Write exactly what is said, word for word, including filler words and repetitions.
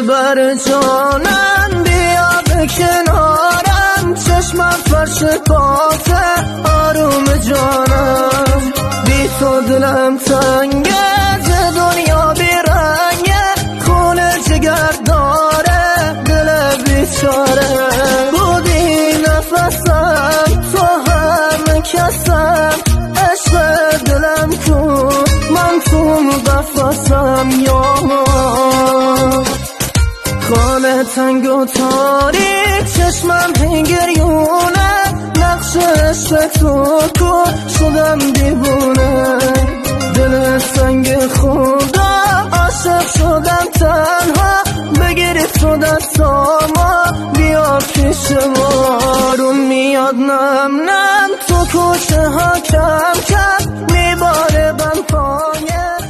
دلبر جانم بیا به کنارم، چشمم فرش پاته آروم جانم. بی تو دلم تنگه، ز دنیا بیرنگه، خونه جگر داره دل بیچاره. بودی نفسم تو همه کسم، عشق دلم کو من تو قفسم. یا خانه تنگ و تاریک، چشمم هنگریونه، نقش عشق تو کو شدم دیوونه. دل سنگ خدا عاشق شدم تنها، بگیری تو دستامو بیا پیش ما. رو میاد نم نم تو کوچه ها کم کم، میباره بم پایه